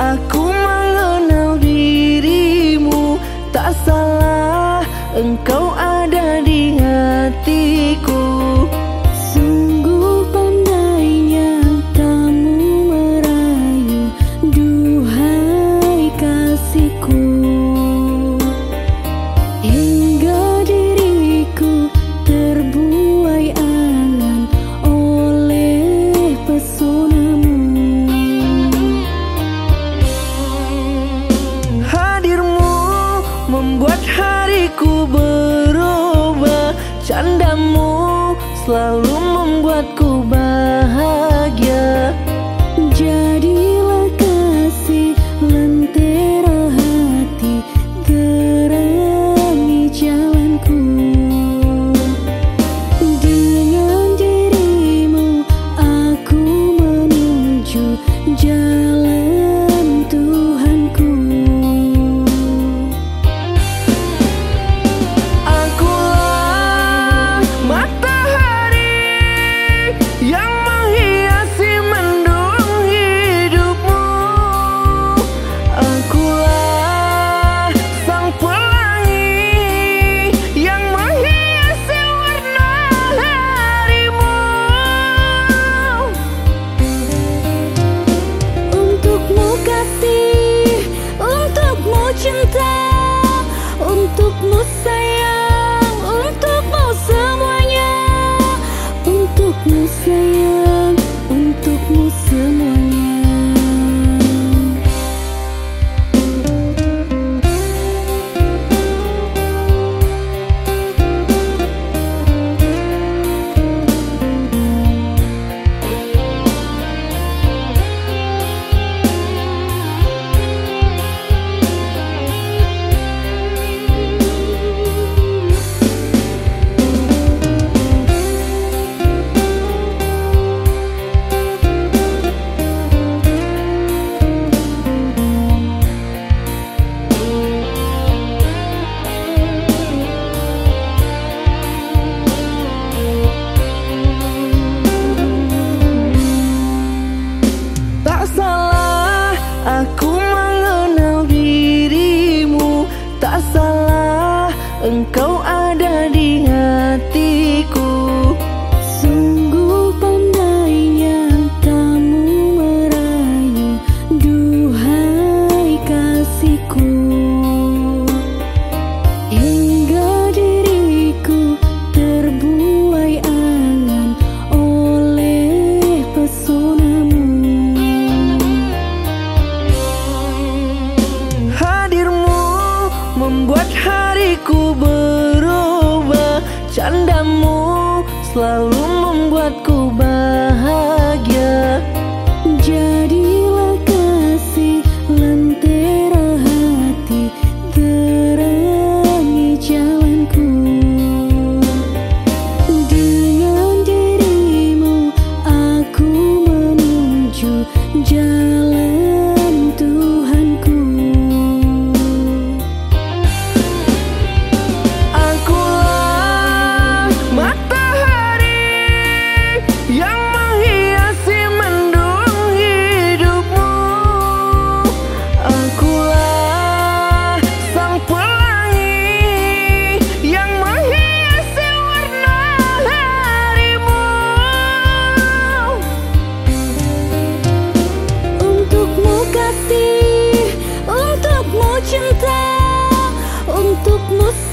aku mengenal dirimu. Tak salah, engkau ada di hatiku. Sungguh pandainya kamu merayu, duhai kasihku. Hingga diriku terbuai angan oleh pesonamu. Hadirmu membuat hariku berubah. Candamu selalu membuatku bahagia. Jadilah kasih lentera hati, terangi jalanku. Dengan dirimu aku menuju jalan Tuhanku. Akulah matahari yang menghiasi mendung hidupmu. Akulah sang pelangi yang menghiasi warna harimu. Untukmu kasih, untukmu cinta, untukmu sayang, untukmu semuanya. Untukmu sayang, untukmu semuanya. Tak salah, aku mengenal dirimu. Tak salah, engkau ada di hatiku. Sungguh pandainya kamu merayu, duhai kasihku. Hingga diriku terbuai angan oleh pesonamu. Hadirmu membuat hariku berubah. Candamu selalu membuatku bahagia. Jadilah kasih lentera hati, terangi jalanku. Dengan dirimu aku menuju jalan Tuhanku. Akulah matahari yang menghiasi mendung hidupmu. Akulah sang pelangi yang menghiasi warna harimu. Untukmu kasih, untukmu cinta, untukmu